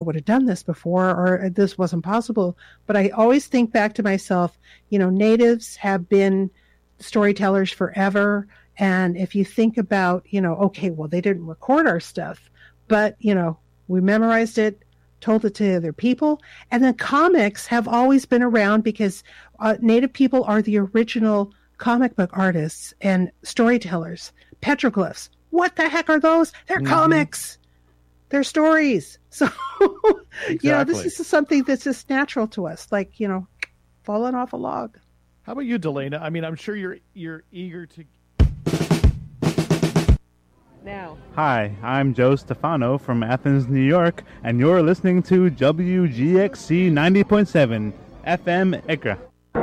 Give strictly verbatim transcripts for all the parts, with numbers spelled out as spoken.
would have done this before, or this wasn't possible. But I always think back to myself, you know, natives have been storytellers forever. And if you think about, you know, okay, well, they didn't record our stuff, but, you know, we memorized it, told it to other people. And then comics have always been around because uh, Native people are the original comic book artists and storytellers. Petroglyphs. What the heck are those? They're mm-hmm. comics. They're stories. So, exactly. you know, this is something that's just natural to us, like, you know, falling off a log. How about you, Delana? I mean, I'm sure you're you're eager to... Now. Hi, I'm Joe Stefano from Athens, New York, and you're listening to W G X C ninety point seven F M Accra.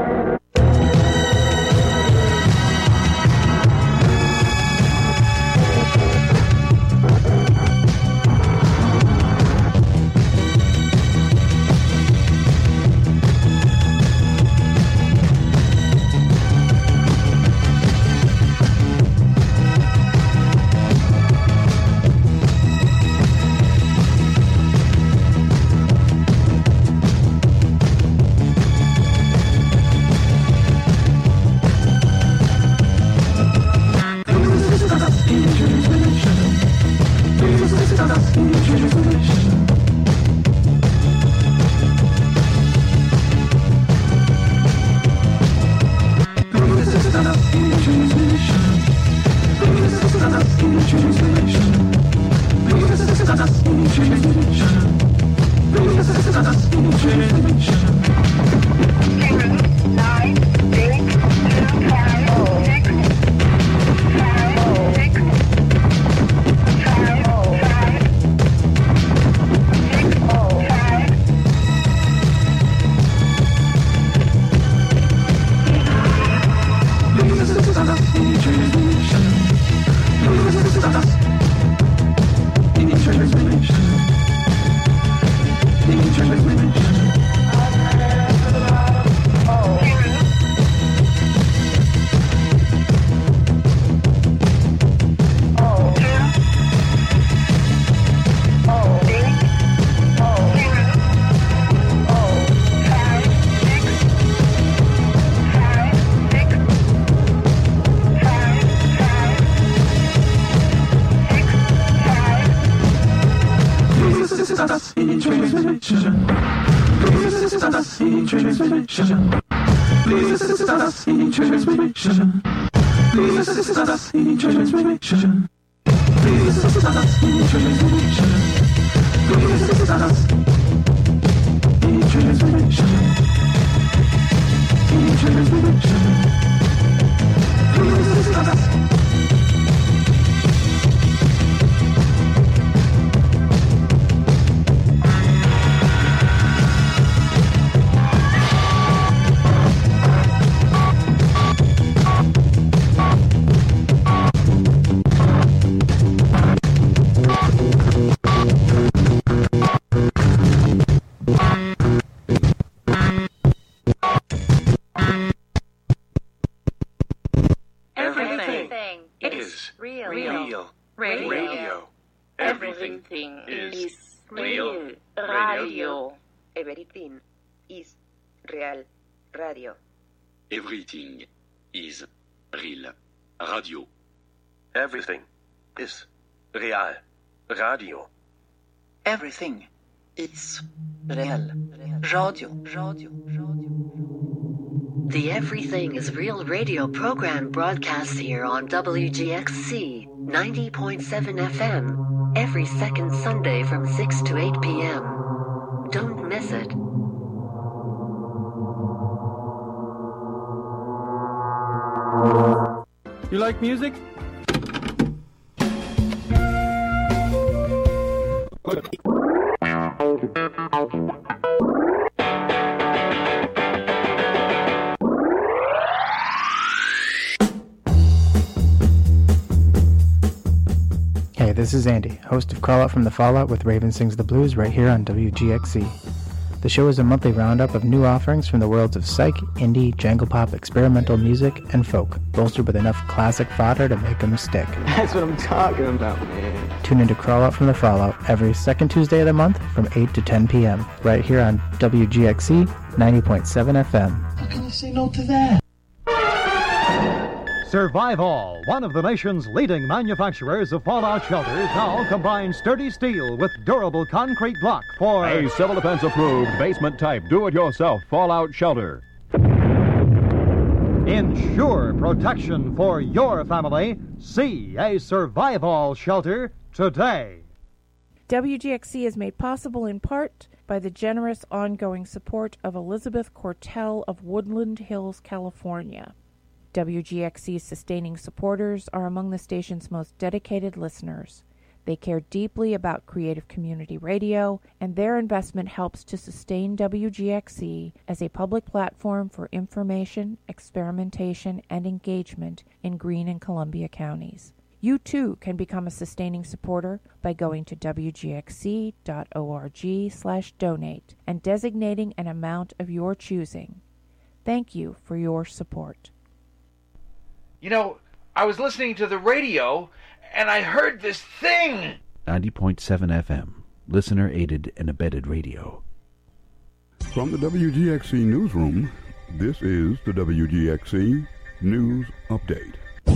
Everything is real. Radio. Everything is real. Radio. Everything is real. Radio. Radio. Radio. The Everything is Real radio program broadcasts here on W G X C ninety point seven F M every second Sunday from six to eight p.m. Don't miss it. You like music? Hey, this is Andy, host of Crawl Out from the Fallout with Raven Sings the Blues right here on W G X C. The show is a monthly roundup of new offerings from the worlds of psych, indie, jangle pop, experimental music, and folk, bolstered with enough classic fodder to make them stick. That's what I'm talking about, man. Tune in to Crawl Out from the Fallout every second Tuesday of the month from eight to ten p.m. right here on W G X C ninety point seven F M. How can you say no to that? Survival, one of the nation's leading manufacturers of fallout shelters, now combines sturdy steel with durable concrete block for a civil defense approved basement type do-it-yourself fallout shelter. Ensure protection for your family. See a survival shelter today. W G X C is made possible in part by the generous ongoing support of Elizabeth Cortell of Woodland Hills, California. W G X C's sustaining supporters are among the station's most dedicated listeners. They care deeply about creative community radio, and their investment helps to sustain W G X C as a public platform for information, experimentation, and engagement in Greene and Columbia counties. You too can become a sustaining supporter by going to W G X C dot org slash donate and designating an amount of your choosing. Thank you for your support. You know, I was listening to the radio, and I heard this thing! ninety point seven F M, listener-aided and abetted radio. From the W G X C newsroom, this is the W G X C News Update.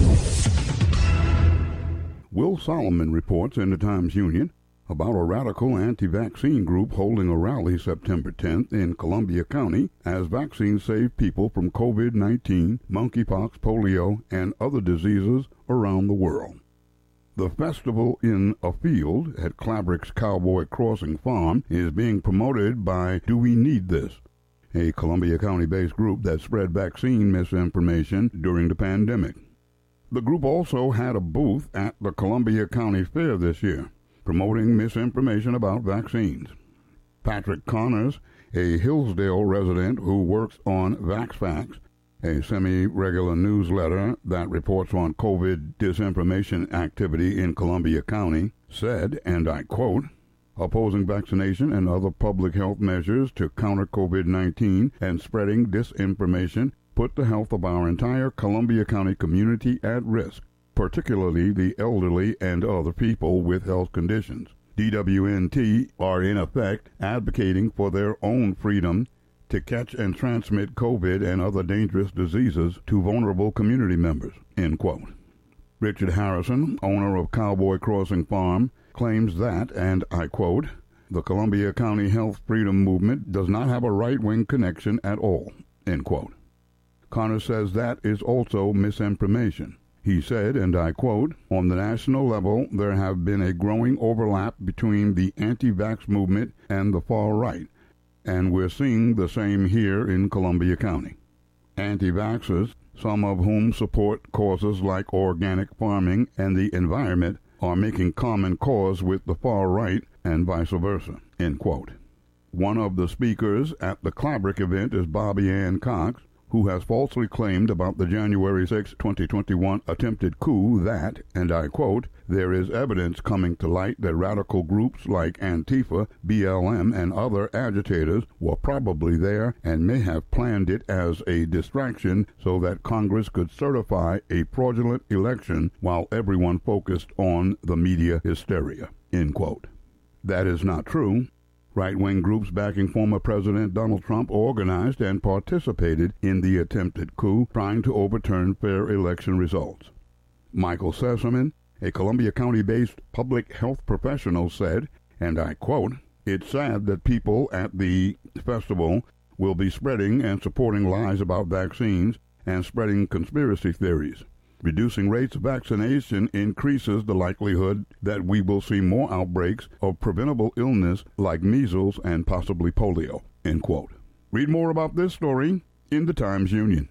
Will Solomon reports in the Times-Union about a radical anti-vaccine group holding a rally September tenth in Columbia County as vaccines save people from covid nineteen, monkeypox, polio, and other diseases around the world. The festival in a field at Clabrick's Cowboy Crossing Farm is being promoted by Do We Need This, a Columbia County-based group that spread vaccine misinformation during the pandemic. The group also had a booth at the Columbia County Fair this year, promoting misinformation about vaccines. Patrick Connors, a Hillsdale resident who works on VaxFacts, a semi-regular newsletter that reports on COVID disinformation activity in Columbia County, said, and I quote, "Opposing vaccination and other public health measures to counter covid nineteen and spreading disinformation put the health of our entire Columbia County community at risk, particularly the elderly and other people with health conditions. D W N T are in effect advocating for their own freedom to catch and transmit COVID and other dangerous diseases to vulnerable community members," end quote. Richard Harrison, owner of Cowboy Crossing Farm, claims that, and I quote, "The Columbia County Health Freedom Movement does not have a right-wing connection at all," end quote. Connor says that is also misinformation. He said, and I quote, "On the national level, there have been a growing overlap between the anti-vax movement and the far right, and we're seeing the same here in Columbia County. Anti-vaxxers, some of whom support causes like organic farming and the environment, are making common cause with the far right and vice versa," end quote. One of the speakers at the Clabrick event is Bobby Ann Cox, who has falsely claimed about the January sixth, twenty twenty-one attempted coup that, and I quote, "There is evidence coming to light that radical groups like Antifa, B L M, and other agitators were probably there and may have planned it as a distraction so that Congress could certify a fraudulent election while everyone focused on the media hysteria," end quote. That is not true. Right-wing groups backing former President Donald Trump organized and participated in the attempted coup, trying to overturn fair election results. Michael Sessoman, a Columbia County-based public health professional, said, and I quote, "It's sad that people at the festival will be spreading and supporting lies about vaccines and spreading conspiracy theories. Reducing rates of vaccination increases the likelihood that we will see more outbreaks of preventable illness like measles and possibly polio," end quote. Read more about this story in the Times-Union.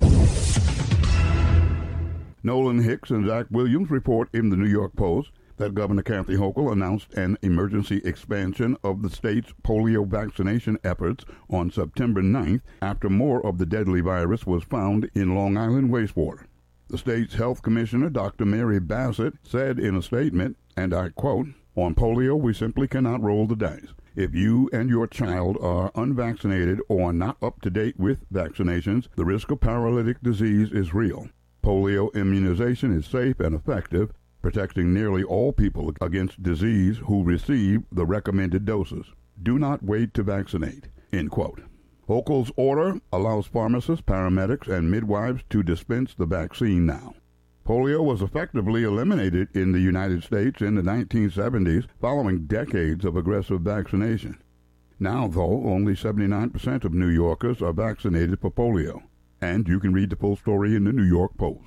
Nolan Hicks and Zach Williams report in the New York Post that Governor Kathy Hochul announced an emergency expansion of the state's polio vaccination efforts on September ninth after more of the deadly virus was found in Long Island wastewater. The state's health commissioner, Doctor Mary Bassett, said in a statement, and I quote, "On polio, we simply cannot roll the dice. If you and your child are unvaccinated or not up to date with vaccinations, the risk of paralytic disease is real. Polio immunization is safe and effective, protecting nearly all people against disease who receive the recommended doses. Do not wait to vaccinate, end quote. Hochul's order allows pharmacists, paramedics, and midwives to dispense the vaccine now. Polio was effectively eliminated in the United States in the nineteen seventies following decades of aggressive vaccination. Now, though, only seventy-nine percent of New Yorkers are vaccinated for polio. And you can read the full story in the New York Post.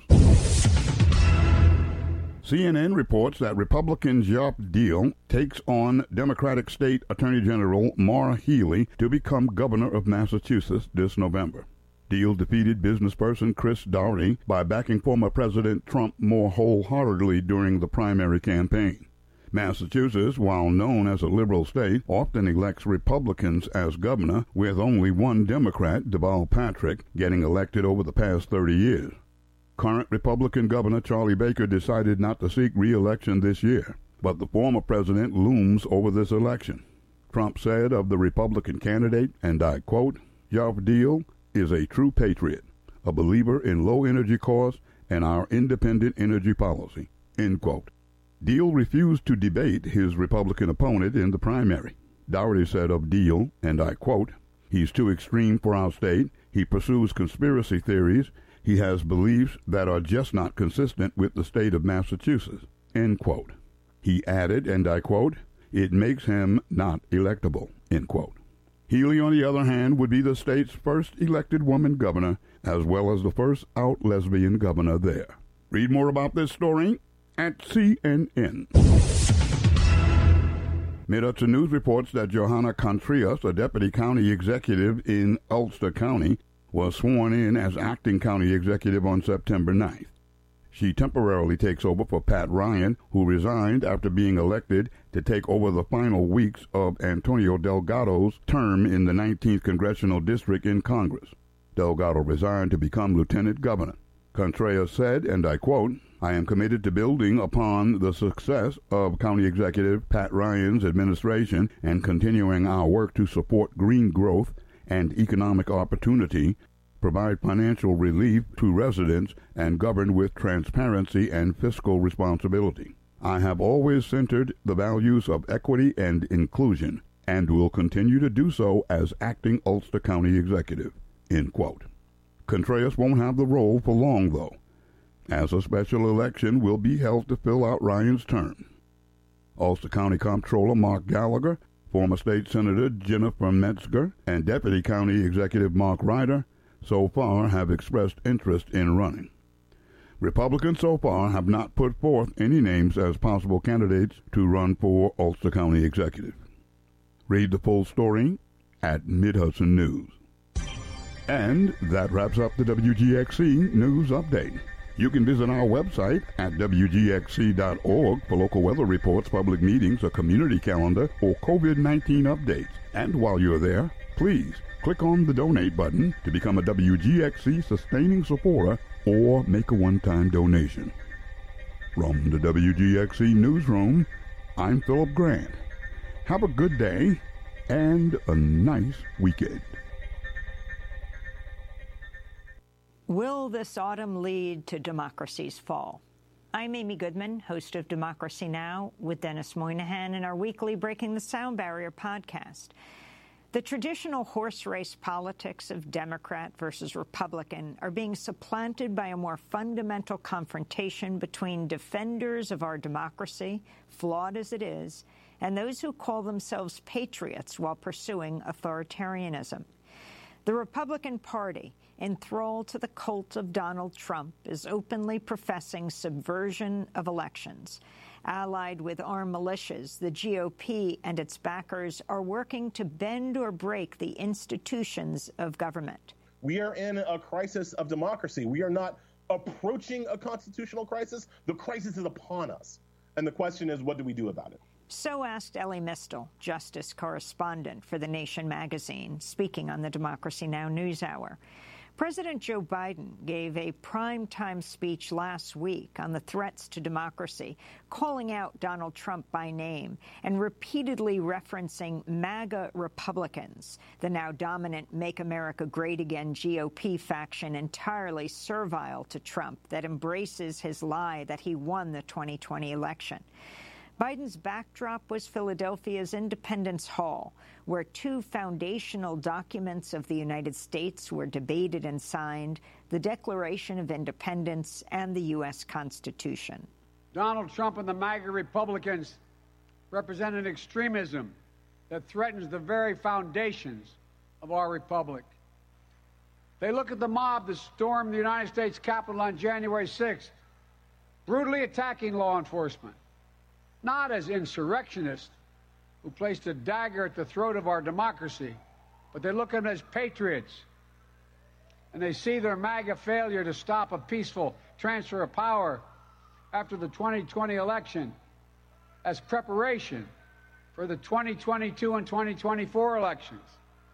C N N reports that Republican Geoff Diehl takes on Democratic State Attorney General Maura Healey to become governor of Massachusetts this November. Diehl defeated businessperson Chris Dougherty by backing former President Trump more wholeheartedly during the primary campaign. Massachusetts, while known as a liberal state, often elects Republicans as governor, with only one Democrat, Deval Patrick, getting elected over the past thirty years. Current Republican Governor Charlie Baker decided not to seek re-election this year, but the former president looms over this election. Trump said of the Republican candidate, and I quote, "Geoff Diehl is a true patriot, a believer in low-energy costs and our independent energy policy," end quote. Diehl refused to debate his Republican opponent in the primary. Dougherty said of Diehl, and I quote, "He's too extreme for our state. He pursues conspiracy theories. He has beliefs that are just not consistent with the state of Massachusetts," end quote. He added, and I quote, "It makes him not electable," end quote. Healey, on the other hand, would be the state's first elected woman governor, as well as the first out lesbian governor there. Read more about this story at C N N. Mid-Hudson News reports that Johanna Contreras, a deputy county executive in Ulster County, was sworn in as acting county executive on September ninth. She temporarily takes over for Pat Ryan, who resigned after being elected to take over the final weeks of Antonio Delgado's term in the nineteenth Congressional District in Congress. Delgado resigned to become lieutenant governor. Contreras said, and I quote, "I am committed to building upon the success of County Executive Pat Ryan's administration and continuing our work to support green growth and economic opportunity, provide financial relief to residents, and govern with transparency and fiscal responsibility. I have always centered the values of equity and inclusion, and will continue to do so as acting Ulster County Executive," end quote. Contreras won't have the role for long, though, as a special election will be held to fill out Ryan's term. Ulster County Comptroller Mark Gallagher, former state senator Jennifer Metzger, and deputy county executive Mark Ryder so far have expressed interest in running. Republicans so far have not put forth any names as possible candidates to run for Ulster County executive. Read the full story at Mid-Hudson News. And that wraps up the W G X C News Update. You can visit our website at W G X C dot org for local weather reports, public meetings, a community calendar, or COVID nineteen updates. And while you're there, please click on the donate button to become a W G X C sustaining supporter or make a one-time donation. From the W G X C Newsroom, I'm Philip Grant. Have a good day and a nice weekend. Will this autumn lead to democracy's fall? I'm Amy Goodman, host of Democracy Now! With Dennis Moynihan in our weekly Breaking the Sound Barrier podcast. The traditional horse race politics of Democrat versus Republican are being supplanted by a more fundamental confrontation between defenders of our democracy, flawed as it is, and those who call themselves patriots while pursuing authoritarianism. The Republican Party, enthralled to the cult of Donald Trump, is openly professing subversion of elections. Allied with armed militias, the G O P and its backers are working to bend or break the institutions of government. We are in a crisis of democracy. We are not approaching a constitutional crisis. The crisis is upon us. And the question is, what do we do about it? So asked Elie Mystal, justice correspondent for The Nation magazine, speaking on the Democracy Now! NewsHour. President Joe Biden gave a primetime speech last week on the threats to democracy, calling out Donald Trump by name and repeatedly referencing MAGA Republicans, the now dominant Make America Great Again G O P faction entirely servile to Trump that embraces his lie that he won the twenty twenty election. Biden's backdrop was Philadelphia's Independence Hall, where two foundational documents of the United States were debated and signed, the Declaration of Independence and the U S Constitution. Donald Trump and the MAGA Republicans represent an extremism that threatens the very foundations of our republic. They look at the mob that stormed the United States Capitol on January sixth, brutally attacking law enforcement, not as insurrectionists who placed a dagger at the throat of our democracy, but they look at them as patriots, and they see their MAGA failure to stop a peaceful transfer of power after the twenty twenty election as preparation for the twenty twenty-two and twenty twenty-four elections.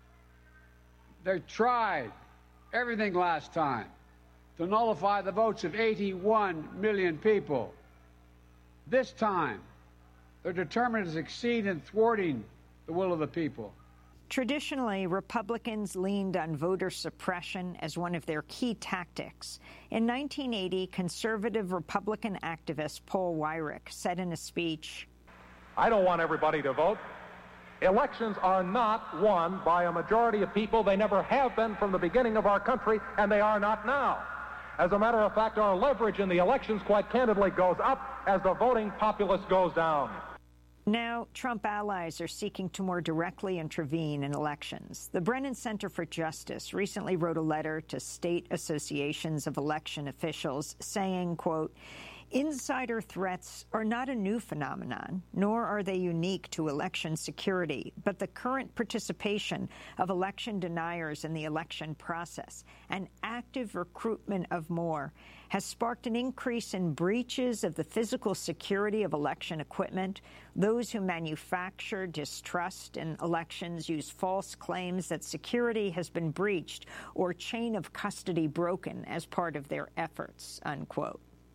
They tried everything last time to nullify the votes of eighty-one million people. This time, they're determined to succeed in thwarting the will of the people. Traditionally, Republicans leaned on voter suppression as one of their key tactics. In nineteen eighty, conservative Republican activist Paul Weyrich said in a speech, I don't want everybody to vote. Elections are not won by a majority of people. They never have been from the beginning of our country, and they are not now. As a matter of fact, our leverage in the elections, quite candidly, goes up as the voting populace goes down. Now, Trump allies are seeking to more directly intervene in elections. The Brennan Center for Justice recently wrote a letter to state associations of election officials saying, quote, insider threats are not a new phenomenon, nor are they unique to election security, but the current participation of election deniers in the election process and active recruitment of more has sparked an increase in breaches of the physical security of election equipment. Those who manufacture distrust in elections use false claims that security has been breached or chain of custody broken as part of their efforts, unquote.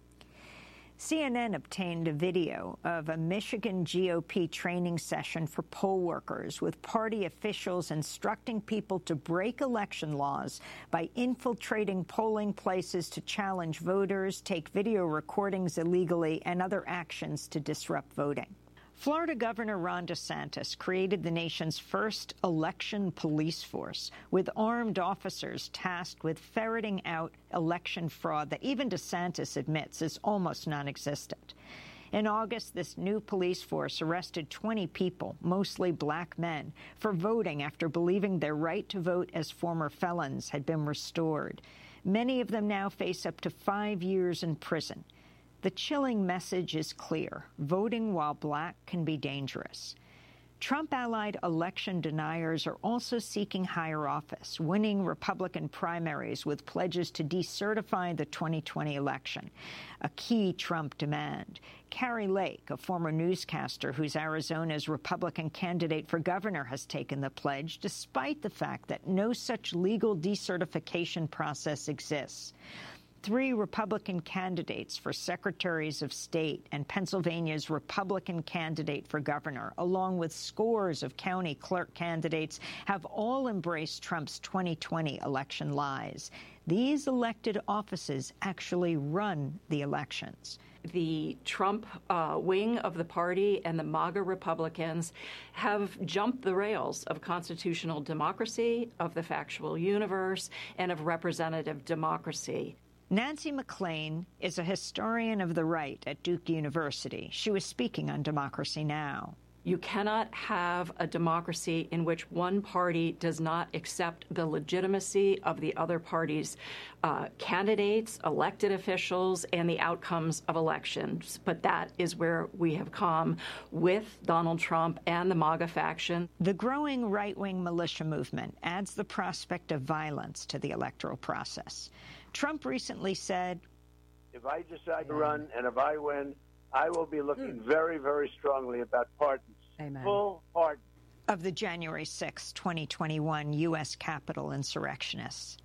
C N N obtained a video of a Michigan G O P training session for poll workers with party officials instructing people to break election laws by infiltrating polling places to challenge voters, take video recordings illegally, and other actions to disrupt voting. Florida Governor Ron DeSantis created the nation's first election police force with armed officers tasked with ferreting out election fraud that even DeSantis admits is almost non-existent. In August, this new police force arrested twenty people, mostly black men, for voting after believing their right to vote as former felons had been restored. Many of them now face up to five years in prison. The chilling message is clear. Voting while black can be dangerous. Trump-allied election deniers are also seeking higher office, winning Republican primaries with pledges to decertify the twenty twenty election, a key Trump demand. Kari Lake, a former newscaster who's Arizona's Republican candidate for governor, has taken the pledge, despite the fact that no such legal decertification process exists. Three Republican candidates for secretaries of state and Pennsylvania's Republican candidate for governor, along with scores of county clerk candidates, have all embraced Trump's twenty twenty election lies. These elected offices actually run the elections. The Trump uh, wing of the party and the MAGA Republicans have jumped the rails of constitutional democracy, of the factual universe, and of representative democracy. Nancy McLean is a historian of the right at Duke University. She was speaking on Democracy Now! You cannot have a democracy in which one party does not accept the legitimacy of the other party's uh, candidates, elected officials, and the outcomes of elections. But that is where we have come with Donald Trump and the MAGA faction. The growing right-wing militia movement adds the prospect of violence to the electoral process. Trump recently said, if I decide to run and if I win, I will be looking very, very strongly about pardons. Amen. Full pardon. Of the January sixth, twenty twenty-one U S Capitol insurrectionists.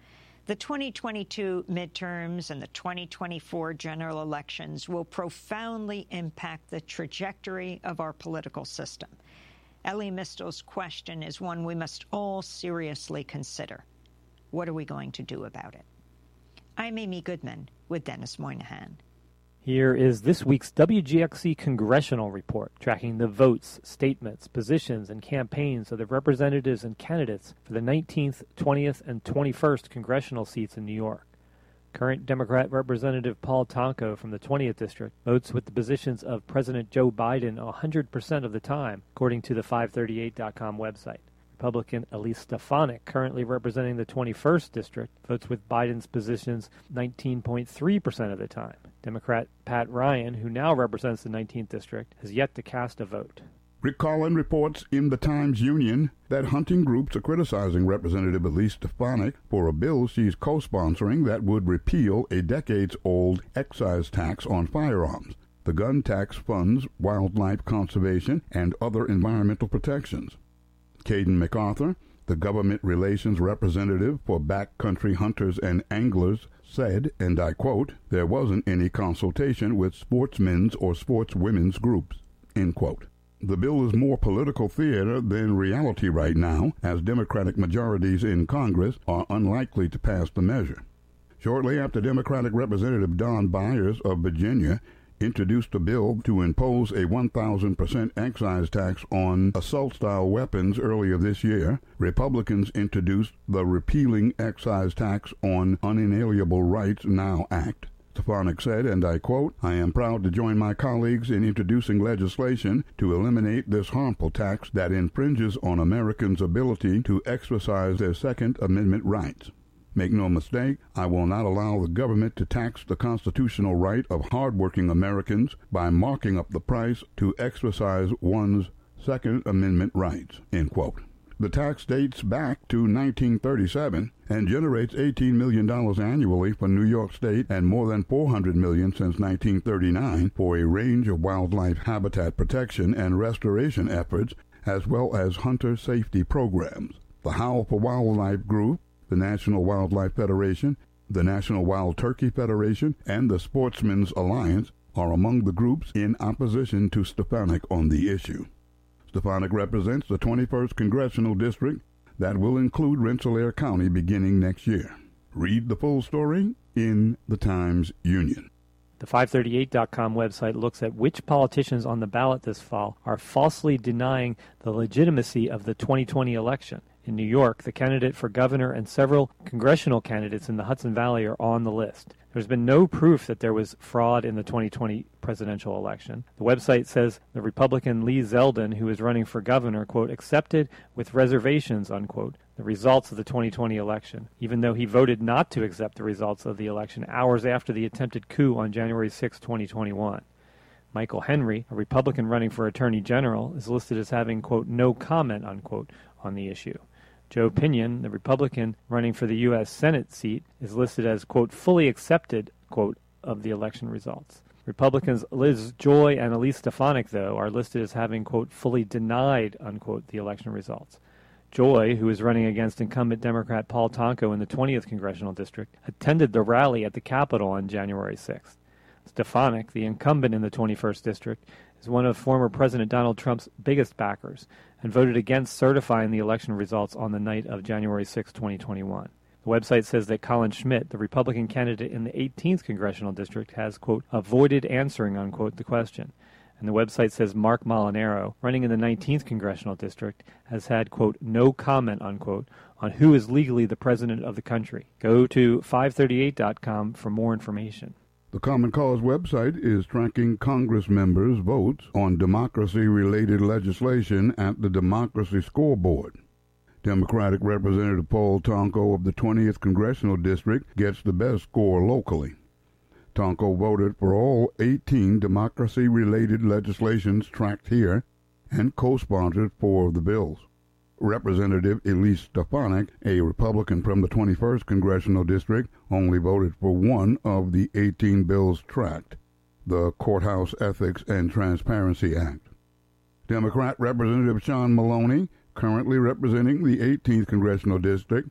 The twenty twenty-two midterms and the twenty twenty-four general elections will profoundly impact the trajectory of our political system. Elie Mystal's question is one we must all seriously consider. What are we going to do about it? I'm Amy Goodman with Dennis Moynihan. Here is this week's W G X C Congressional Report, tracking the votes, statements, positions, and campaigns of the representatives and candidates for the nineteenth, twentieth, and twenty-first congressional seats in New York. Current Democrat Representative Paul Tonko from the twentieth District votes with the positions of President Joe Biden one hundred percent of the time, according to the five thirty-eight dot com website. Republican Elise Stefanik, currently representing the twenty-first District, votes with Biden's positions nineteen point three percent of the time. Democrat Pat Ryan, who now represents the nineteenth District, has yet to cast a vote. Rick Collin reports in the Times-Union that hunting groups are criticizing Representative Elise Stefanik for a bill she's co-sponsoring that would repeal a decades-old excise tax on firearms. The gun tax funds wildlife conservation and other environmental protections. Caden MacArthur, the government relations representative for backcountry hunters and anglers, said, and I quote, "There wasn't any consultation with sportsmen's or sportswomen's groups," end quote. The bill is more political theater than reality right now, as Democratic majorities in Congress are unlikely to pass the measure. Shortly after Democratic Representative Don Byers of Virginia introduced a bill to impose a one thousand percent excise tax on assault-style weapons earlier this year, Republicans introduced the Repealing Excise Tax on Unalienable Rights Now Act. Stefanik said, and I quote, "I am proud to join my colleagues in introducing legislation to eliminate this harmful tax that infringes on Americans' ability to exercise their Second Amendment rights. Make no mistake, I will not allow the government to tax the constitutional right of hardworking Americans by marking up the price to exercise one's Second Amendment rights," end quote. The tax dates back to nineteen thirty-seven and generates eighteen million dollars annually for New York State and more than four hundred million dollars since nineteen thirty-nine for a range of wildlife habitat protection and restoration efforts, as well as hunter safety programs. The Howl for Wildlife Group, the National Wildlife Federation, the National Wild Turkey Federation, and the Sportsmen's Alliance are among the groups in opposition to Stefanik on the issue. Stefanik represents the twenty-first Congressional District that will include Rensselaer County beginning next year. Read the full story in the Times-Union. The five thirty-eight dot com website looks at which politicians on the ballot this fall are falsely denying the legitimacy of the twenty twenty election. In New York, the candidate for governor and several congressional candidates in the Hudson Valley are on the list. There's been no proof that there was fraud in the twenty twenty presidential election. The website says the Republican Lee Zeldin, who is running for governor, quote, accepted with reservations, unquote, the results of the twenty twenty election, even though he voted not to accept the results of the election hours after the attempted coup on January sixth, twenty twenty-one. Michael Henry, a Republican running for Attorney General, is listed as having, quote, no comment, unquote, on the issue. Joe Pinion, the Republican running for the U S Senate seat, is listed as, quote, fully accepted, quote, of the election results. Republicans Liz Joy and Elise Stefanik, though, are listed as having, quote, fully denied, unquote, the election results. Joy, who is running against incumbent Democrat Paul Tonko in the twentieth Congressional District, attended the rally at the Capitol on January sixth. Stefanik, the incumbent in the twenty-first District, is one of former President Donald Trump's biggest backers and voted against certifying the election results on the night of January sixth, twenty twenty-one. The website says that Colin Schmidt, the Republican candidate in the eighteenth Congressional District, has, quote, avoided answering, unquote, the question. And the website says Mark Molinaro, running in the nineteenth Congressional District, has had, quote, no comment, unquote, on who is legally the president of the country. Go to five thirty-eight dot com for more information. The Common Cause website is tracking Congress members' votes on democracy-related legislation at the Democracy Scoreboard. Democratic Representative Paul Tonko of the twentieth Congressional District gets the best score locally. Tonko voted for all eighteen democracy-related legislations tracked here and co-sponsored four of the bills. Representative Elise Stefanik, a Republican from the twenty-first Congressional District, only voted for one of the eighteen bills tracked, the Courthouse Ethics and Transparency Act. Democrat Representative Sean Maloney, currently representing the eighteenth Congressional District,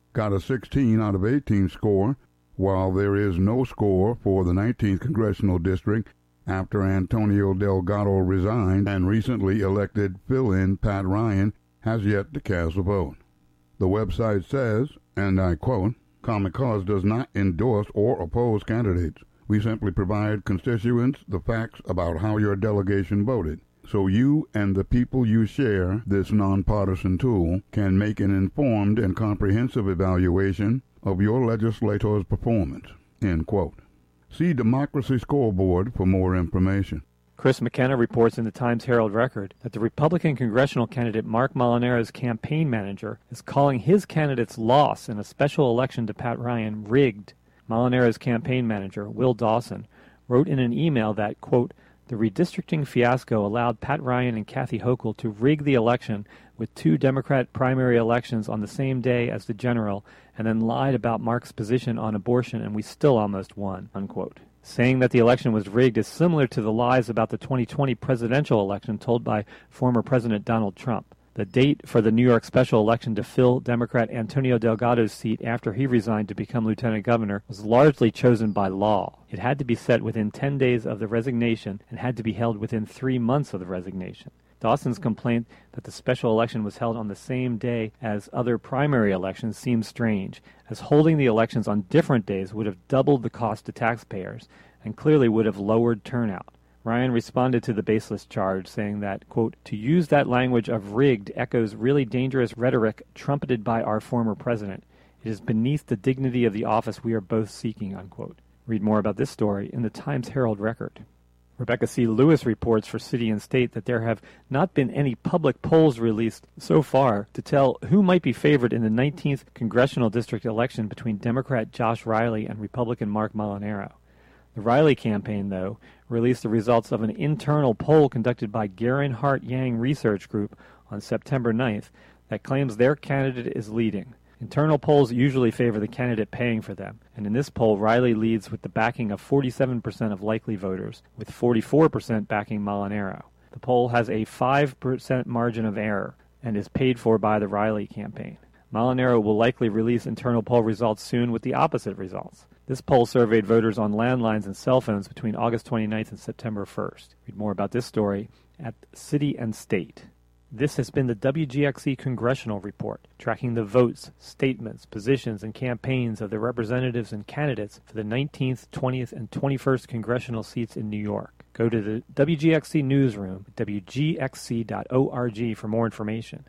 got a sixteen out of eighteen score, while there is no score for the nineteenth Congressional District after Antonio Delgado resigned and recently elected fill-in Pat Ryan has yet to cast a vote. The website says, and I quote, "Common Cause does not endorse or oppose candidates. We simply provide constituents the facts about how your delegation voted, so you and the people you share this nonpartisan tool can make an informed and comprehensive evaluation of your legislators' performance." End quote. See Democracy Scoreboard for more information. Chris McKenna reports in the Times-Herald-Record that the Republican congressional candidate Mark Molinari's campaign manager is calling his candidate's loss in a special election to Pat Ryan rigged. Molinari's campaign manager, Will Dawson, wrote in an email that, quote, "The redistricting fiasco allowed Pat Ryan and Kathy Hochul to rig the election with two Democrat primary elections on the same day as the general, and then lied about Mark's position on abortion, and we still almost won," unquote. Saying that the election was rigged is similar to the lies about the twenty twenty presidential election told by former President Donald Trump. The date for the New York special election to fill Democrat Antonio Delgado's seat after he resigned to become lieutenant governor was largely chosen by law. It had to be set within ten days of the resignation and had to be held within three months of the resignation. Dawson's complaint that the special election was held on the same day as other primary elections seems strange, as holding the elections on different days would have doubled the cost to taxpayers and clearly would have lowered turnout. Ryan responded to the baseless charge, saying that, quote, "To use that language of rigged echoes really dangerous rhetoric trumpeted by our former president. It is beneath the dignity of the office we are both seeking," unquote. Read more about this story in the Times-Herald-Record. Rebecca C. Lewis reports for City and State that there have not been any public polls released so far to tell who might be favored in the nineteenth Congressional District election between Democrat Josh Riley and Republican Mark Molinaro. The Riley campaign, though, released the results of an internal poll conducted by Garin Hart Yang Research Group on September ninth that claims their candidate is leading. Internal polls usually favor the candidate paying for them, and in this poll, Riley leads with the backing of forty-seven percent of likely voters, with forty-four percent backing Molinaro. The poll has a five percent margin of error and is paid for by the Riley campaign. Molinaro will likely release internal poll results soon with the opposite results. This poll surveyed voters on landlines and cell phones between August twenty-ninth and September first. Read more about this story at City and State. This has been the W G X C Congressional Report, tracking the votes, statements, positions, and campaigns of the representatives and candidates for the nineteenth, twentieth, and twenty-first congressional seats in New York. Go to the W G X C newsroom at W G X C dot org for more information.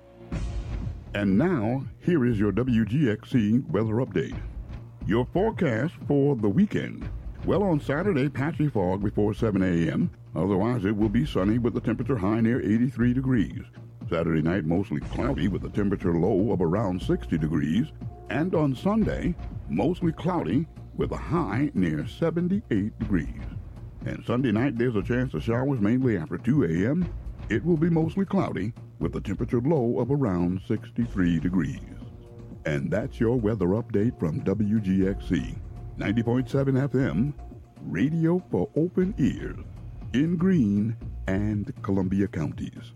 And now, here is your W G X C weather update. Your forecast for the weekend. Well, on Saturday, patchy fog before seven a.m. Otherwise, it will be sunny with the temperature high near eighty-three degrees. Saturday night, mostly cloudy with a temperature low of around sixty degrees. And on Sunday, mostly cloudy with a high near seventy-eight degrees. And Sunday night, there's a chance of showers mainly after two a.m. It will be mostly cloudy with a temperature low of around sixty-three degrees. And that's your weather update from W G X C. ninety point seven F M, radio for open ears, in Greene and Columbia counties.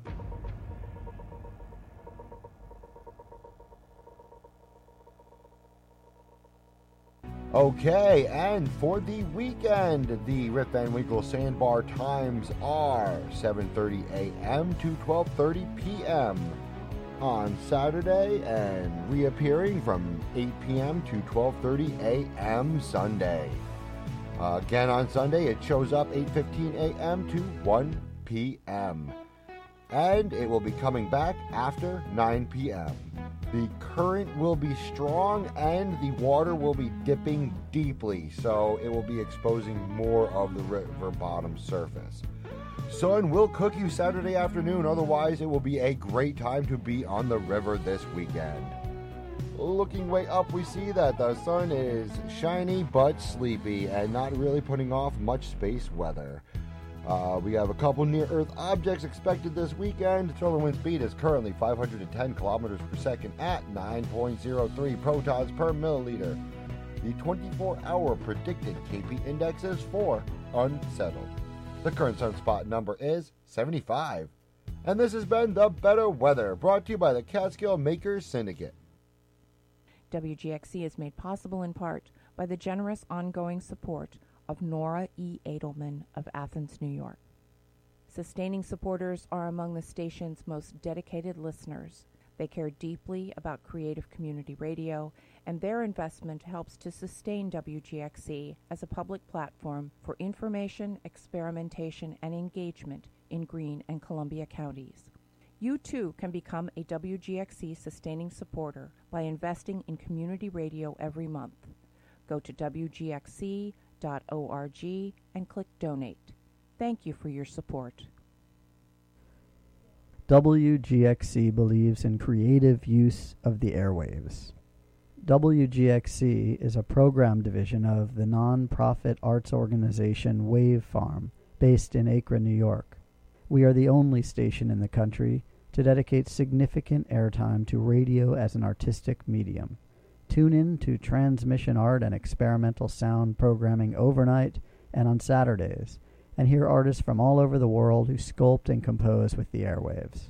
Okay, and for the weekend, the Rip Van Winkle Sandbar times are seven thirty a.m. to twelve thirty p.m. on Saturday, and reappearing from eight p.m. to twelve thirty a.m. Sunday. Uh, again on Sunday, it shows up eight fifteen a.m. to one p.m. And it will be coming back after nine p.m. The current will be strong and the water will be dipping deeply, so it will be exposing more of the river bottom surface. Sun will cook you Saturday afternoon, otherwise it will be a great time to be on the river this weekend. Looking way up, we see that the sun is shiny but sleepy and not really putting off much space weather. Uh, we have a couple near-Earth objects expected this weekend. Solar wind speed is currently five hundred ten kilometers per second at nine point zero three protons per milliliter. The twenty-four hour predicted K P index is four, unsettled. The current sunspot number is seventy-five. And this has been The Better Weather, brought to you by the Catskill Makers Syndicate. W G X C is made possible in part by the generous ongoing support of Nora E. Edelman of Athens, New York. Sustaining supporters are among the station's most dedicated listeners. They care deeply about creative community radio, and their investment helps to sustain W G X C as a public platform for information, experimentation, and engagement in Greene and Columbia counties. You too can become a W G X C sustaining supporter by investing in community radio every month. Go to W G X C dot org and click Donate. Thank you for your support. W G X C believes in creative use of the airwaves. W G X C is a program division of the non-profit arts organization Wave Farm, based in Akron, New York. We are the only station in the country to dedicate significant airtime to radio as an artistic medium. Tune in to transmission art and experimental sound programming overnight and on Saturdays, and hear artists from all over the world who sculpt and compose with the airwaves.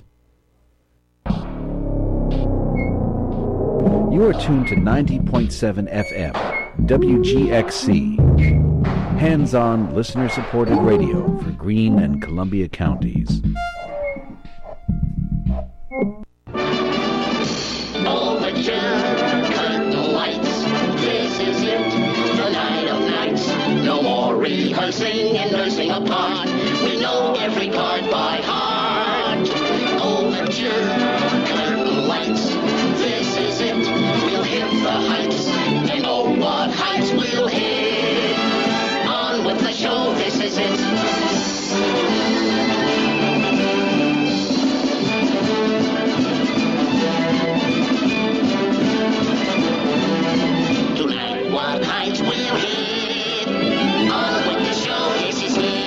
You are tuned to ninety point seven F M, W G X C. Hands-on, listener-supported radio for Greene and Columbia counties. Overture, curtain lights, this is it, the night of nights. No more rehearsing and nursing a part. We know every part by heart. Overture, curtain lights, this is it. We'll hit the heights. They know what heights we'll hit. On with the show, this is it. Tonight, what heights we'll hit. On with the show, this is it.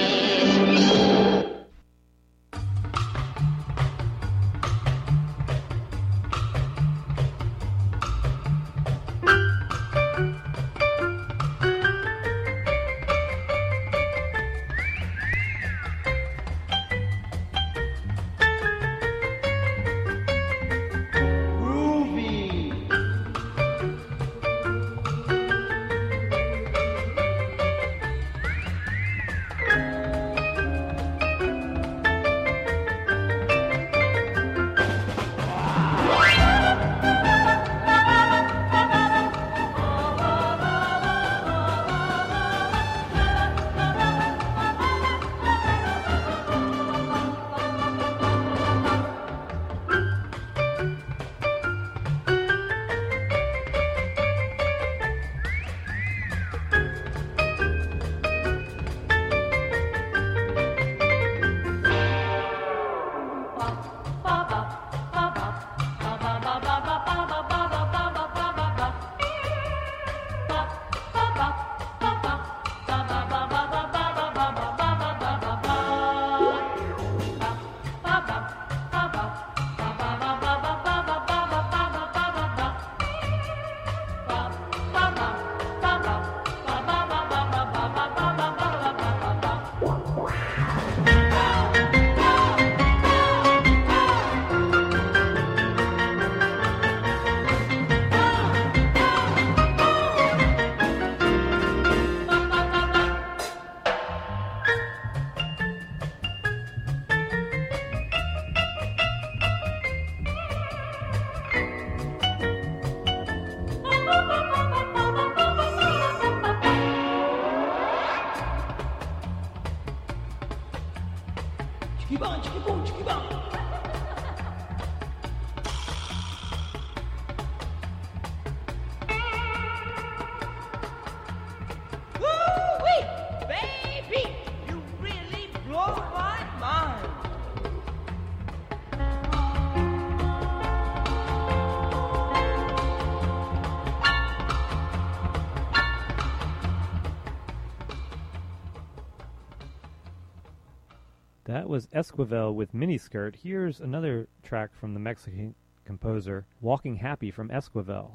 That was Esquivel with Miniskirt. Here's another track from the Mexican composer, Walking Happy from Esquivel.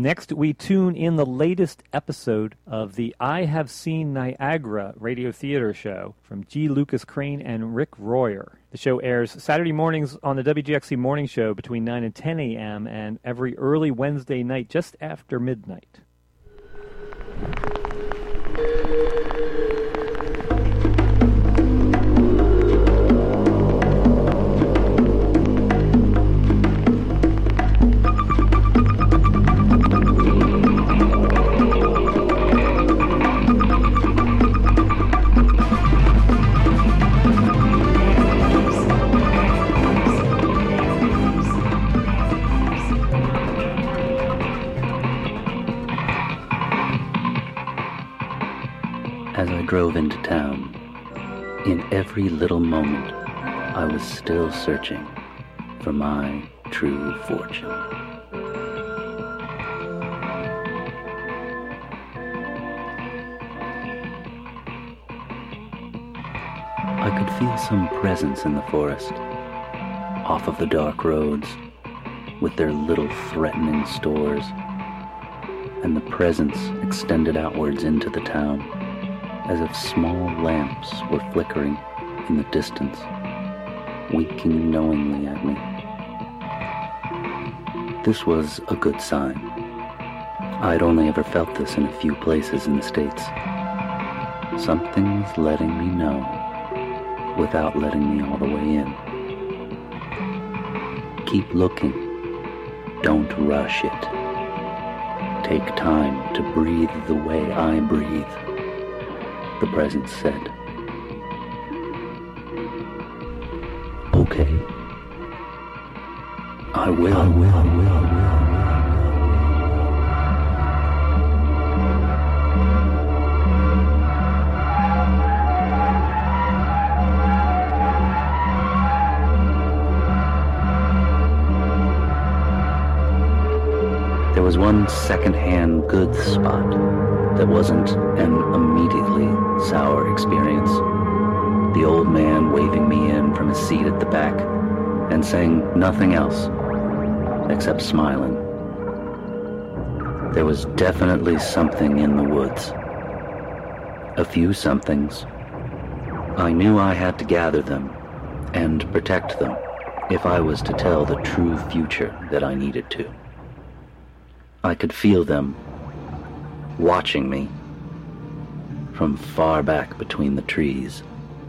Next, we tune in the latest episode of the I Have Seen Niagara radio theater show from G. Lucas Crane and Rick Royer. The show airs Saturday mornings on the W G X C Morning Show between nine and ten a.m. and every early Wednesday night just after midnight. As I drove into town, in every little moment, I was still searching for my true fortune. I could feel some presence in the forest, off of the dark roads, with their little threatening stores, and the presence extended outwards into the town, as if small lamps were flickering in the distance, winking knowingly at me. This was a good sign. I'd only ever felt this in a few places in the States. Something was letting me know, without letting me all the way in. Keep looking. Don't rush it. Take time to breathe the way I breathe, the presence said. Okay. I will. I will. I will. I will. There was one second-hand goods spot that wasn't an immediately sour experience. The old man waving me in from his seat at the back and saying nothing else except smiling. There was definitely something in the woods. A few somethings. I knew I had to gather them and protect them if I was to tell the true future that I needed to. I could feel them watching me from far back between the trees.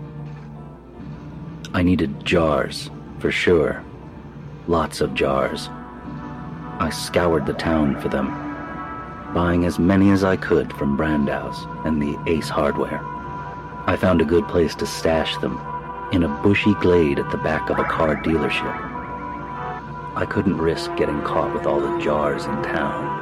I needed jars, for sure. Lots of jars. I scoured the town for them, buying as many as I could from Brandau's and the Ace Hardware. I found a good place to stash them, in a bushy glade at the back of a car dealership. I couldn't risk getting caught with all the jars in town.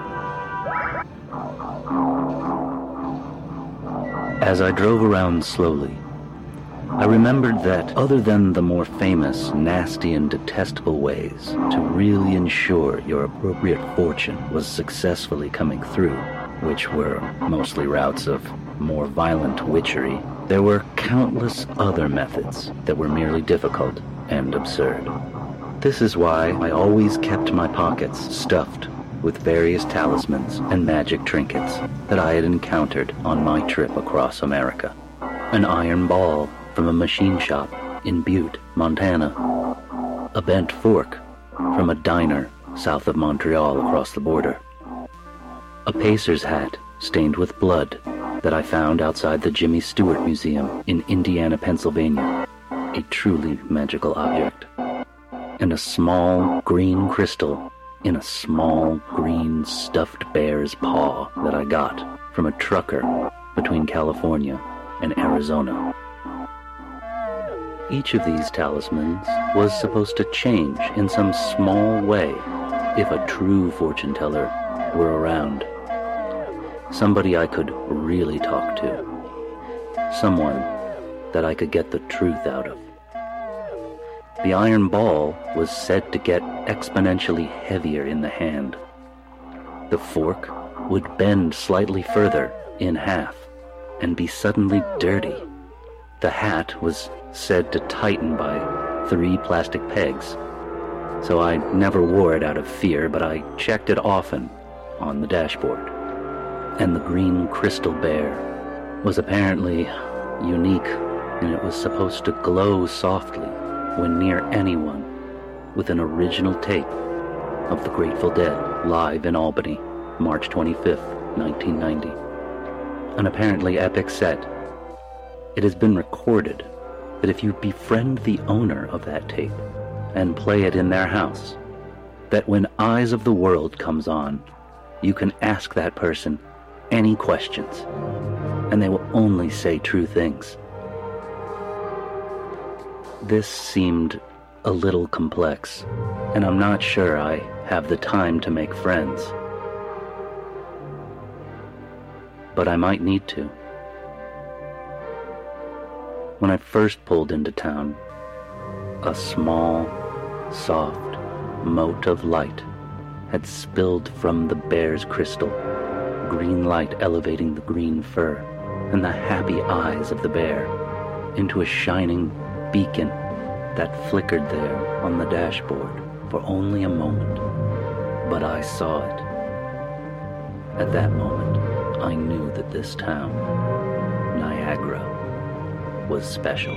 As I drove around slowly, I remembered that other than the more famous, nasty, and detestable ways to really ensure your appropriate fortune was successfully coming through, which were mostly routes of more violent witchery, there were countless other methods that were merely difficult and absurd. This is why I always kept my pockets stuffed with various talismans and magic trinkets that I had encountered on my trip across America. An iron ball from a machine shop in Butte, Montana. A bent fork from a diner south of Montreal across the border. A Pacers hat stained with blood that I found outside the Jimmy Stewart Museum in Indiana, Pennsylvania. A truly magical object. And a small green crystal in a small green stuffed bear's paw that I got from a trucker between California and Arizona. Each of these talismans was supposed to change in some small way if a true fortune teller were around. Somebody I could really talk to. Someone that I could get the truth out of. The iron ball was said to get exponentially heavier in the hand. The fork would bend slightly further in half and be suddenly dirty. The hat was said to tighten by three plastic pegs, so I never wore it out of fear, but I checked it often on the dashboard. And the green crystal bear was apparently unique, and it was supposed to glow softly when near anyone with an original tape of the Grateful Dead live in Albany, March twenty-fifth, nineteen ninety. An apparently epic set. It has been recorded that if you befriend the owner of that tape and play it in their house, that when Eyes of the World comes on, you can ask that person any questions, and they will only say true things. This seemed a little complex, and I'm not sure I have the time to make friends. But I might need to. When I first pulled into town, a small, soft mote of light had spilled from the bear's crystal, green light elevating the green fur and the happy eyes of the bear into a shining beacon that flickered there on the dashboard for only a moment. But I saw it. At that moment, I knew that this town, Niagara, was special.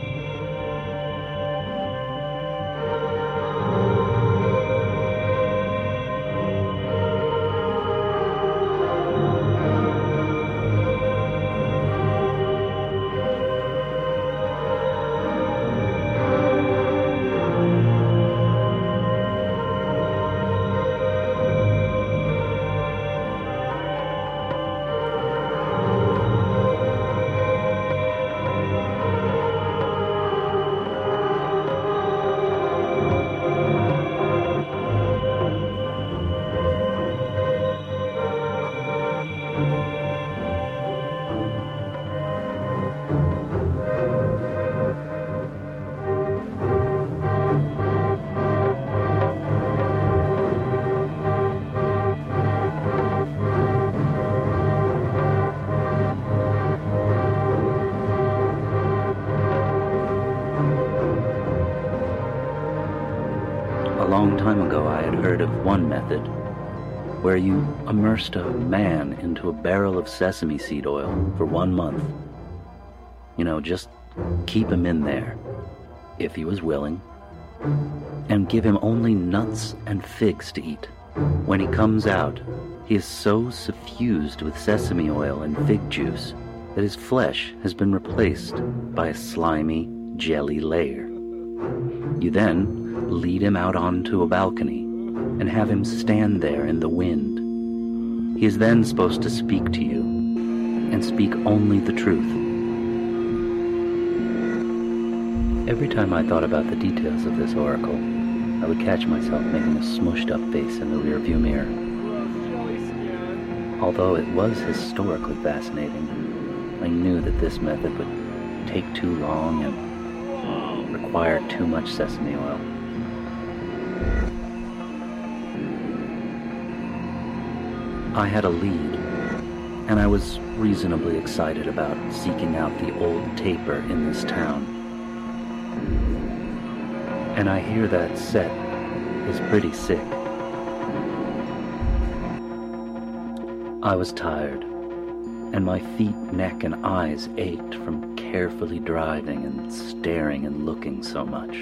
A long time ago, I had heard of one method where you immersed a man into a barrel of sesame seed oil for one month. You know, just keep him in there, if he was willing, and give him only nuts and figs to eat. When he comes out, he is so suffused with sesame oil and fig juice that his flesh has been replaced by a slimy, jelly layer. You then lead him out onto a balcony and have him stand there in the wind. He is then supposed to speak to you, and speak only the truth. Every time I thought about the details of this oracle, I would catch myself making a smushed up face in the rearview mirror. Although it was historically fascinating, I knew that this method would take too long and require too much sesame oil. I had a lead, and I was reasonably excited about seeking out the old taper in this town. And I hear that set is pretty sick. I was tired, and my feet, neck, and eyes ached from carefully driving and staring and looking so much.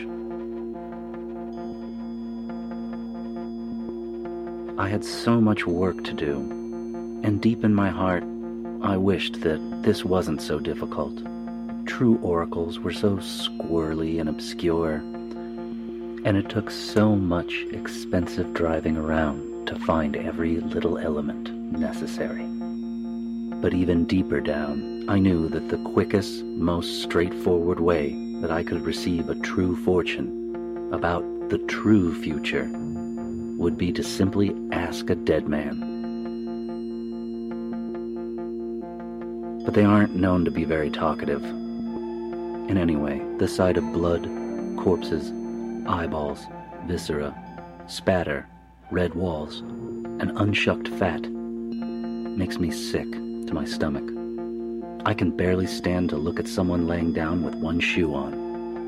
I had so much work to do, and deep in my heart, I wished that this wasn't so difficult. True oracles were so squirrely and obscure, and it took so much expensive driving around to find every little element necessary. But even deeper down, I knew that the quickest, most straightforward way that I could receive a true fortune about the true future would be to simply ask a dead man. But they aren't known to be very talkative. And anyway, the sight of blood, corpses, eyeballs, viscera, spatter, red walls, and unshucked fat makes me sick to my stomach. I can barely stand to look at someone laying down with one shoe on.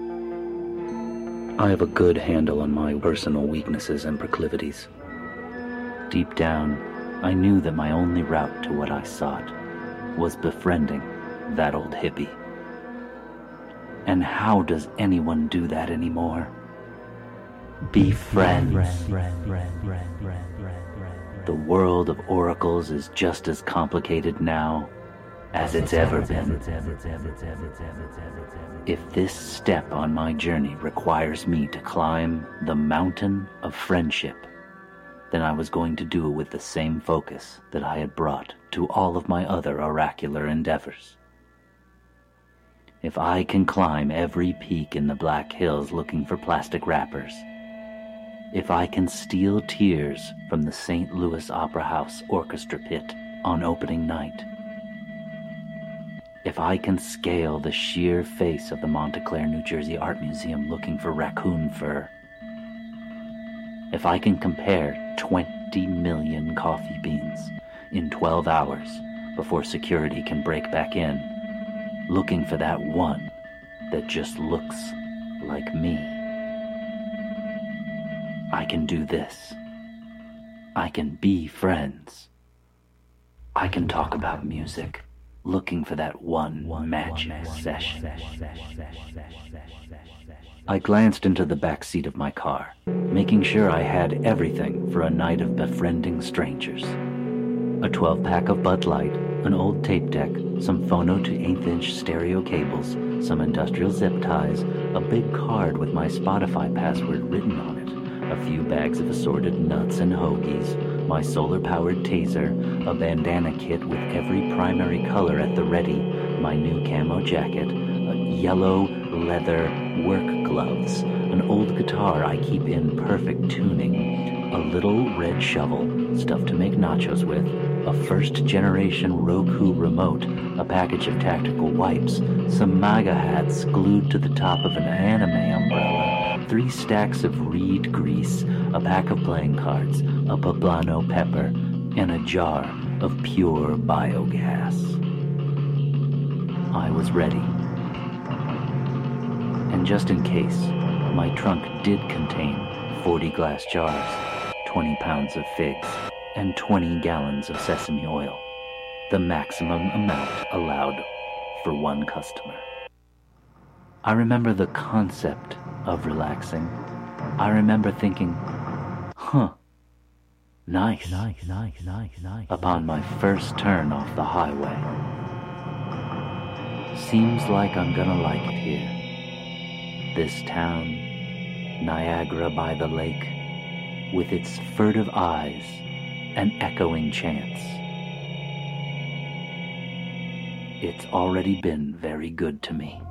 I have a good handle on my personal weaknesses and proclivities. Deep down, I knew that my only route to what I sought was befriending that old hippie. And how does anyone do that anymore? Befriend. The world of oracles is just as complicated now as it's ever been. If this step on my journey requires me to climb the mountain of friendship, then I was going to do it with the same focus that I had brought to all of my other oracular endeavors. If I can climb every peak in the Black Hills looking for plastic wrappers, if I can steal tears from the Saint Louis Opera House orchestra pit on opening night, if I can scale the sheer face of the Montclair, New Jersey Art Museum looking for raccoon fur, if I can compare twenty million coffee beans in twelve hours before security can break back in, looking for that one that just looks like me, I can do this. I can be friends. I can talk about music, looking for that one magic session. I glanced into the back seat of my car, making sure I had everything for a night of befriending strangers. A twelve-pack of Bud Light, an old tape deck, some phono to eighth inch stereo cables, some industrial zip ties, a big card with my Spotify password written on it, a few bags of assorted nuts and hoagies, my solar-powered taser, a bandana kit with every primary color at the ready, my new camo jacket, a yellow leather work gloves, an old guitar I keep in perfect tuning, a little red shovel, stuff to make nachos with, a first-generation Roku remote, a package of tactical wipes, some MAGA hats glued to the top of an anime umbrella, three stacks of reed grease, a pack of playing cards, a poblano pepper, and a jar of pure biogas. I was ready. And just in case, my trunk did contain forty glass jars, twenty pounds of figs, and twenty gallons of sesame oil, the maximum amount allowed for one customer. I remember the concept of relaxing. I remember thinking, huh, nice, nice, nice, nice, nice, upon my first turn off the highway. Seems like I'm gonna like it here. This town, Niagara by the lake, with its furtive eyes and echoing chants. It's already been very good to me.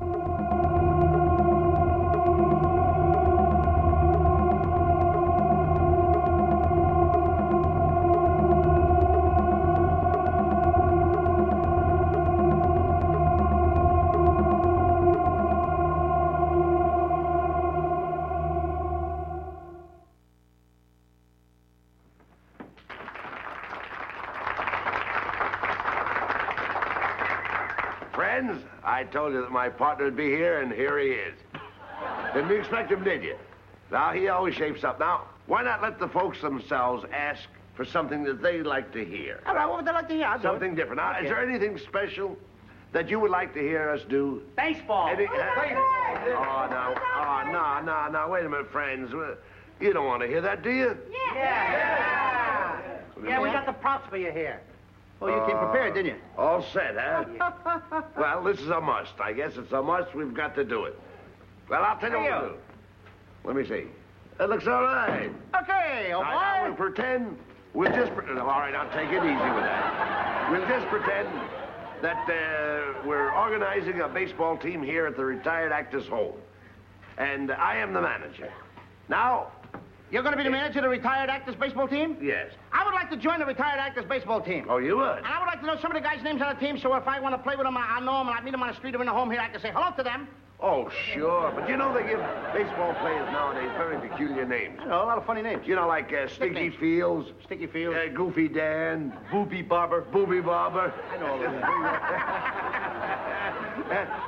I told you that my partner would be here, and here he is. Didn't you expect him, did you? Now, he always shapes up. Now, why not let the folks themselves ask for something that they like to hear? All right, what would they like to hear? I'll do Something it. different. Now, Okay. is there anything special that you would like to hear us do? Baseball. Any, Baseball. Oh, no. Oh, no, no, no. Wait a minute, friends. You don't want to hear that, do you? Yeah. Yeah, yeah we got the props for you here. Oh, you came prepared, didn't you? All set, huh? Well, this is a must. I guess it's a must. We've got to do it. Well, I'll tell you what we'll do. Let me see. It looks all right. Okay, oh boy. Now, now we'll pretend. We'll just. Pre- all right, I'll take it easy with that. We'll just pretend that uh, we're organizing a baseball team here at the retired actors' home, and I am the manager. Now. You're going to be the manager of the retired actors baseball team? Yes. I would like to join the retired actors baseball team. Oh, you would? And I would like to know some of the guys' names on the team, so if I want to play with them, I know them, and I meet them on the street or in the home here, I can say hello to them. Oh, sure. But you know they give baseball players nowadays very peculiar names. You know, a lot of funny names. You know, like uh, Sticky Nicknames. Fields. Sticky Fields. Uh, Goofy Dan. Boopy Bobber. Booby Bobber. I know all of them.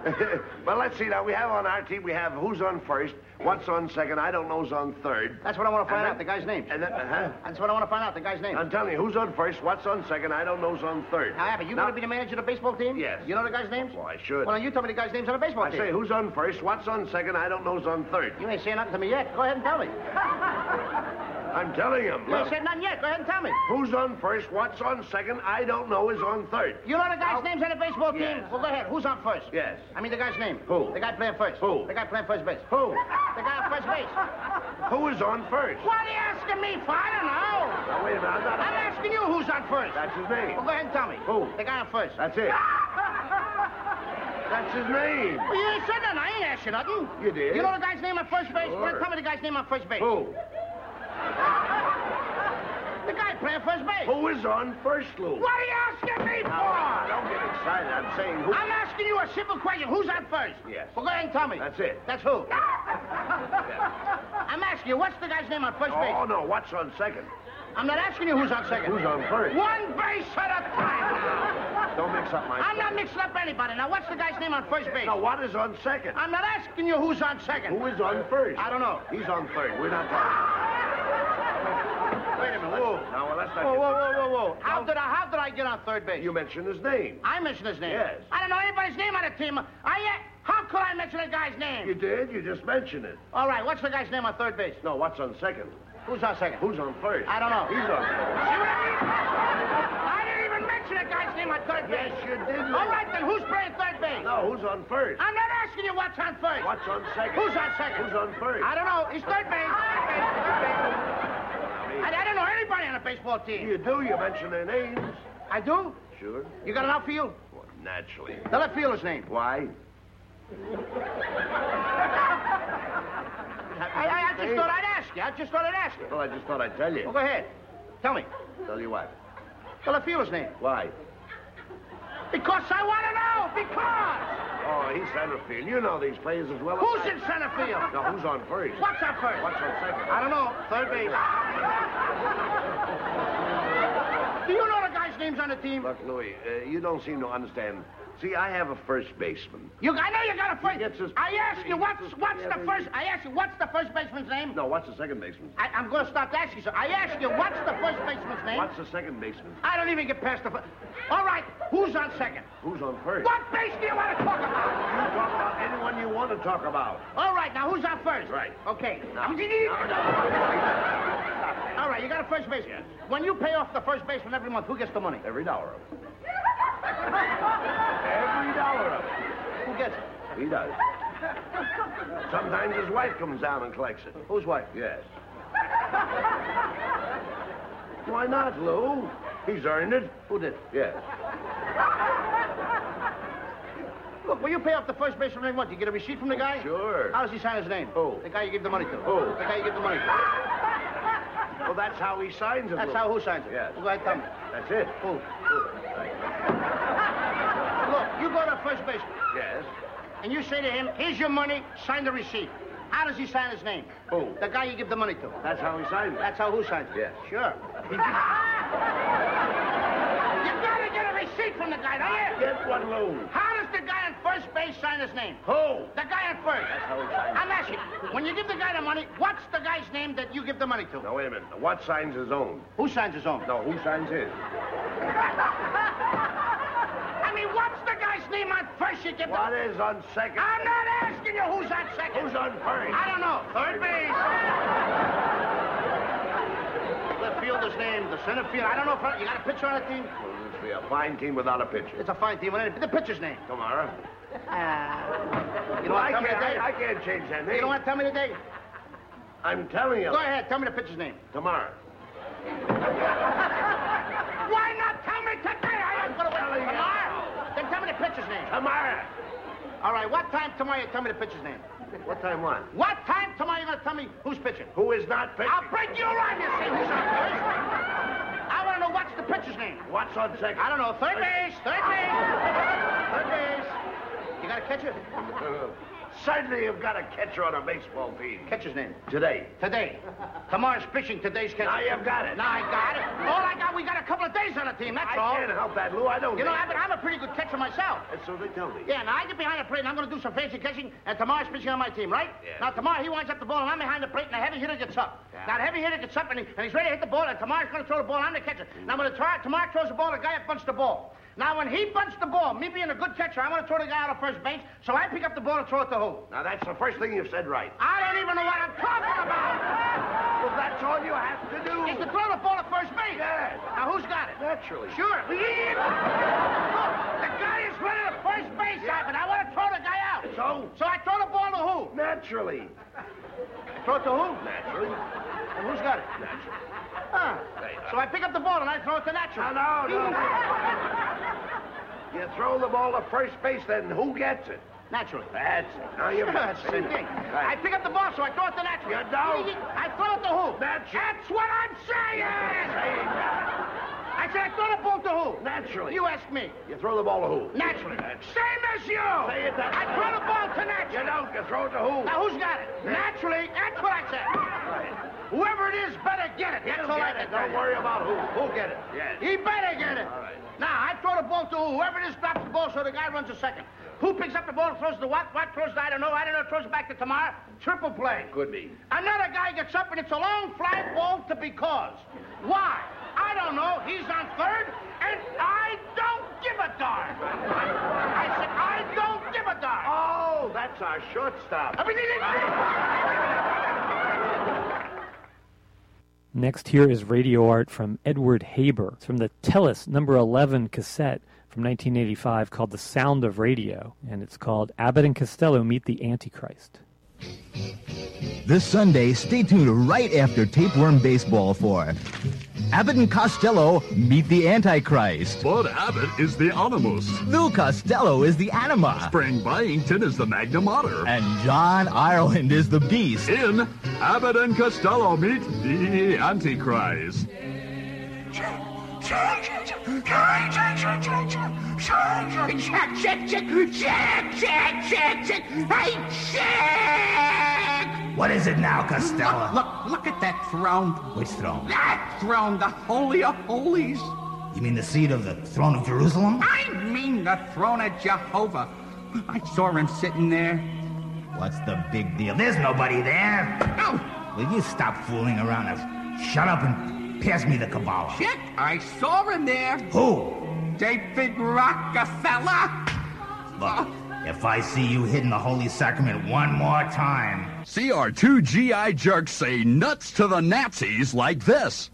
Well, let's see now. We have on our team, we have who's on first, what's on second, I don't know's on third. That's what I want to find And out, the then- guy's name. And then, uh-huh. That's what I want to find out, the guy's name. I'm telling you, who's on first, what's on second, I don't know's on third. Now, Abbott, you Now- going to be the manager of the baseball team? Yes. You know the guy's names? Well, I should. Well, then you tell me the guy's names on the baseball I team. say, who's on first, what's on second, I don't know's on third. You ain't saying nothing to me yet. Go ahead and tell me. I'm telling him. You ain't Look, said nothing yet. Go ahead and tell me. who's on first, what's on second, I don't know is on third. You know the guy's names on the baseball team? Yes. Well, go ahead. Who's on first? Yes. I mean the guy's name. Who? The guy playing first. Who? The guy playing first base. Who? The guy on first base. Who is on first? What are you asking me for? I don't know. Now, wait a minute, I'm not... I'm asking you who's on first. That's his name. Well, go ahead and tell me. Who? The guy on first. That's it. That's his name. Well, you ain't said nothing. I ain't asked you nothing. You did. You know the guy's name on first base? Sure. Well, tell me the guy's name on first base. Who? The guy playing first base. Who is on first, Lou? What are you asking me for? Now, don't get excited. I'm saying who... I'm asking you a simple question. Who's on first? Yes. Well, go ahead and tell me. That's it. That's who? I'm asking you, what's the guy's name on first base? Oh, no, what's on second? I'm not asking you who's on second. Who's on first? One base at a time now. Don't mix up my... I'm not mixing up anybody. Now, what's the guy's name on first base? Now, what is on second? I'm not asking you who's on second. Who is on first? I don't know. He's on third. We're not talking. Wait a minute. Whoa. No, well, that's not... Whoa, whoa, whoa, whoa, whoa. How did I, how did I get on third base? You mentioned his name. I mentioned his name. Yes. I don't know anybody's name on the team. I, uh, how could I mention a guy's name? You did. You just mentioned it. All right, what's the guy's name on third base? No, what's on second? Who's on second? Who's on first? I don't know. He's on first. See what I mean? I didn't even mention a guy's name on third base. Yes, you did. All right, then who's playing third base? No, who's on first? I'm not asking you what's on first. What's on second? Who's on second? Who's on first? I don't know. He's third base. Third base. Third base. I, I don't know anybody on a baseball team. You do. You mention their names. I do? Sure. You got an outfield? Well, naturally. The left fielder's name. Why? I, I, I just thought I'd ask you. I just thought I'd ask you. Well, I just thought I'd tell you. Well, go ahead. Tell me. Tell you what? The left fielder's name. Why? Because I want to know. Because. Oh, he's center field. You know these players as well as Who's I. in center field? No, who's on first? What's on first? What's on second? I don't know. Third base. Do you know the guy's names on the team? Look, Louis, uh, you don't seem to understand. See, I have a first baseman. You, I know you got a first. gets his- I asked you what's what's Yeah, the but- first. I asked you what's the first baseman's name. No, what's the second baseman? I, I'm going to stop asking you. So I asked you what's the first baseman's name. What's the second baseman? I don't even get past the. Fir- All right, who's on second? Who's on first? What base do you want to talk about? You talk about anyone you want to talk about. All right, now who's on first? Right. Okay. No. I'm- All right, you got a first baseman. Yes. When you pay off the first baseman every month, who gets the money? Every dollar of it. Every dollar of it. Who gets it? He does. Sometimes his wife comes down and collects it. Whose wife? Yes. Why not, Lou? He's earned it. Who did? Yes. Look, when you pay off the first baseman every month, you get a receipt from the guy? Sure. How does he sign his name? Who? The guy you give the money to. Who? The guy you give the money to. Well, that's how he signs it, That's Lou. how who signs it? Yes. Well, go ahead, tell me. That's it. Who? Look, you go to first baseman, Yes. and you say to him, here's your money, sign the receipt. How does he sign his name? Who? The guy you give the money to. That's how he signs it. That's how who signs it? Yes. Sure. You gotta get a receipt from the guy, don't you? Get one, Lou. How does the guy on first base sign his name? Who? The guy on first. That's how he signs it. I'm asking, when you give the guy the money, what's the guy's name that you give the money to? Now, wait a minute. What signs his own? Who signs his own? No, who signs his? I mean, what's the guy's name on first you give What the... is on second? I'm not asking you who's on second. Who's on first? I don't know. Third base. Left fielder's name, the center field. I don't know if I, you got a pitcher on the team. Well, this will be a fine team without a pitcher. It's a fine team. The pitcher's name. Tomorrow. Uh, you Well, don't want I to tell me can't, today? I, I can't change that name. You don't want to tell me today? I'm telling you. Go ahead. Tell me the pitcher's name. Tomorrow. Why not tell me today? I am going to wait you. tomorrow. Then tell me the pitcher's name. Tomorrow. All right. What time tomorrow you tell me the pitcher's name? What time what? What time tomorrow you going to tell me who's pitching? Who is not pitching? I'll break you around you see who's on first. I want to know what's the pitcher's name. What's on second? I don't know. Third base. Third base. Third base. You got a catcher? certainly have got a catcher on a baseball team. Catcher's name? Today. Today. Tomorrow's pitching, today's catcher. Now you've got it. Now I got it. All I got, we got a couple of days on the team, that's I all. I can't help that, Lou. I don't You know, think- I'm, I'm a pretty good catcher myself. That's so they tell me. Yeah, now I get behind the plate and I'm going to do some fancy catching, and tomorrow's pitching on my team, right? Yeah. Now tomorrow he winds up the ball and I'm behind the plate and the heavy hitter gets up. Yeah. Now the heavy hitter gets up and, he, and he's ready to hit the ball, and tomorrow's going to throw the ball. I'm the catcher. Now when the try, tomorrow throws the ball, the guy up bunts the ball. Now when he bunts the ball, me being a good catcher, I want to throw the guy out of first base, so I pick up the ball and throw it to who? Now that's the first thing you've said right. I don't even know what I'm talking about. Well, that's all you have to do. Is to throw the ball at first base. Yeah. Now who's got it? Naturally. Sure. Look, the guy is running to first base, yeah. But I want to throw the guy out. So? So I throw the ball to who? Naturally. Throw it to who? Naturally. And who's got it? Naturally. Ah. So I pick up the ball and I throw it to Natural. No, no, no. You throw the ball to first base, then who gets it? Naturally. That's it. Now you've got That's the same thing. I pick up the ball, so I throw it to Natural. You don't. I throw it to who? Naturally. That's what I'm saying! Saying that. I said I throw the ball to who? Naturally. You ask me. You throw the ball to who? Naturally. That's Same as you! Say it that I way. throw the ball to Naturally. You don't. You throw it to who? Now who's got it? Naturally. That's what I said. Right. Whoever it is better get it. That's He'll all I get it. can tell Don't you. worry about who. Who'll get it? Yes. He better get it. All right. Now, I throw the ball to who? Whoever it is drops the ball, so the guy runs a second. Who picks up the ball and throws the what? What throws the I don't know. I don't know. Throws it back to Tamar. Triple play. Could be. Another guy gets up, and it's a long fly ball to because. Why? I don't know. He's on third, and I don't give a darn. I said, I don't give a darn. Oh, that's our shortstop. Next here is radio art from Edward Haber. It's from the Tellus number eleven cassette from nineteen eighty-five called The Sound of Radio, and it's called Abbott and Costello Meet the Antichrist. This Sunday, stay tuned right after Tapeworm Baseball for Abbott and Costello Meet the Antichrist. Bud Abbott is the Animus. Lou Costello is the Anima. Spring Byington is the Magna Mater. And John Ireland is the Beast. In Abbott and Costello Meet the Antichrist. Check, check, check, check, check, check, check. Hey, check! What is it now, Costello? Look, look, look at that throne. Which throne? That throne, the Holy of Holies. You mean the seat of the throne of Jerusalem? I mean the throne of Jehovah. I saw him sitting there. What's the big deal? There's nobody there. Oh, Will you stop fooling around and shut up and pass me the Kabbalah? shit, I saw him there. Who? David Rockefeller. Look, if I see you hitting the Holy Sacrament one more time... See our two G I jerks say nuts to the Nazis like this.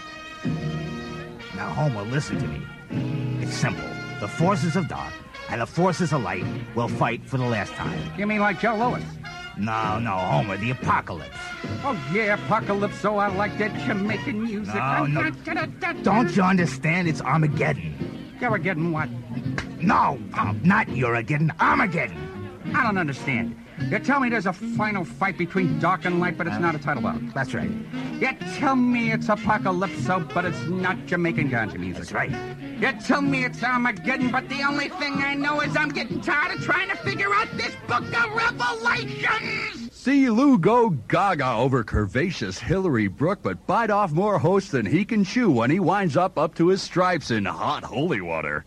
Now, Homer, listen to me. It's simple. The forces of dark and the forces of light will fight for the last time. You mean like Joe Louis? No, no, Homer, the apocalypse. Oh, yeah, Apocalypse, so I like that Jamaican music. No, no. Don't you understand? It's Armageddon. Armageddon what? No, um, not Armageddon, Armageddon. I don't understand. You tell me there's a final fight between dark and light, but it's not a title bout. That's right. You tell me it's Apocalypso, but it's not Jamaican ganja music. That's right. You tell me it's Armageddon, but the only thing I know is I'm getting tired of trying to figure out this book of Revelations! See Lou go gaga over curvaceous Hillary Brooke, but bite off more hosts than he can chew when he winds up up to his stripes in hot holy water.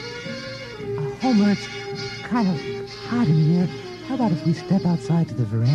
Homer, it's kind of hot in here. How about if we step outside to the veranda?